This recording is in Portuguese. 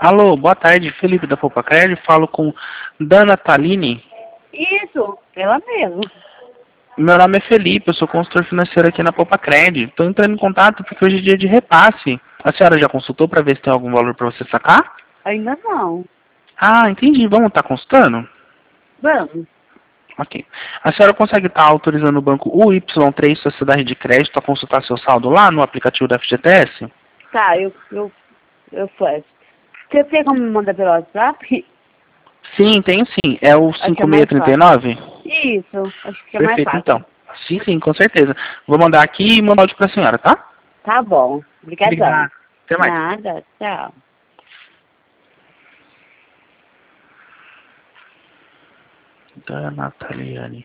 Alô, boa tarde, Felipe da Popacred, falo com Dana Talini. Isso, ela mesmo. Meu nome é Felipe, eu sou consultor financeiro aqui na Popacred. Estou entrando em contato porque hoje é dia de repasse. A senhora já consultou para ver se tem algum valor para você sacar? Ainda não. Ah, entendi. Vamos estar consultando? Vamos. Ok. A senhora consegue estar autorizando o banco UY3 Sociedade de Crédito a consultar seu saldo lá no aplicativo da FGTS? Tá, eu faço. Você tem como me mandar pelo WhatsApp? Sim, tenho sim. É o Acho que é mais fácil. 5639? Isso, acho que é mais Perfeito, fácil. então. Sim, sim, com certeza. Vou mandar aqui e mandar áudio para a senhora, tá? Tá bom. Obrigadão. Obrigado. Até mais. Nada, tchau. Dana Taliani.